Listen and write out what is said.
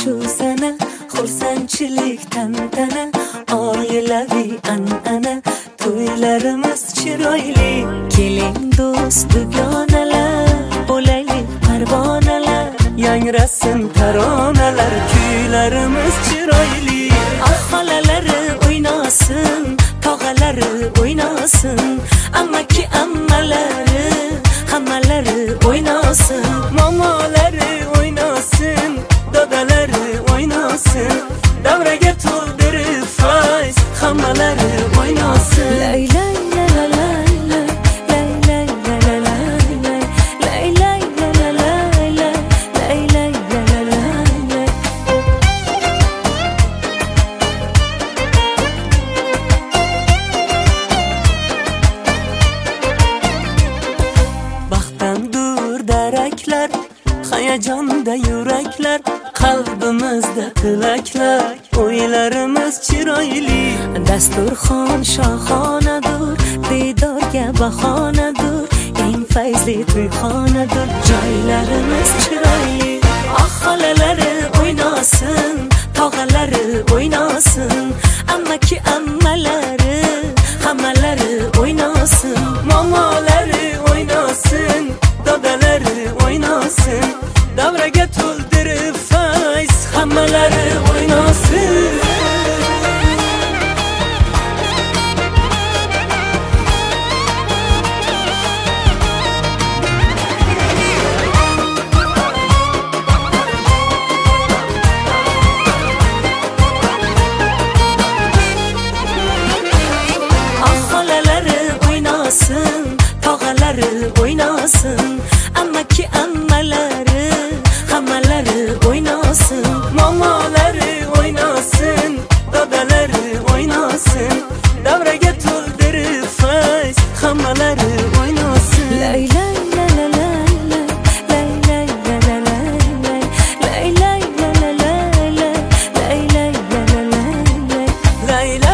shu sana xursandchilik tantana, oilaviy an'ana, to'ylarimiz chiroyli. Keling do'st dugonalar, bo'laylik parvonalar, yangrasin taronalar, kuylarimiz chiroyli. Xolalari o'ynasin, tog'alari o'ynasin, ammaki ammalari hammalari o'ynasin, momolari o'ynasin, dodalari o'ynasin, davraga to'ldirib fayz hammalari o'ynasin. Lay lay la la la lay lay la la la lay lay la la la lay lay la la la. Baxtdan daraklar, hayajonda yuraklar, qalbimizda tilaklar, o'ylarimiz chiroyli. Dasturxon shohonadur, diydorga bahonadur, eng fayzli to'yxonadur, joylarimiz chiroyli. Xolalari o'ynasin, tog'alari o'ynasin, ammaki ammalari hammalari o'ynasin, momolari o'ynasin, dodalari o'ynasin, davraga to'ldirib fayz hammalari o'ynasin. Xolalari o'ynasin, tog'alari o'ynasin, ammaki ammalari hammalari o'ynasin, momolari o'ynasin, dodalari o'ynasin, davraga to'ldirib fayz hammalari o'ynasin. Lay lay la la la lay lay la la la lay lay la la la lay lay la la la lay lay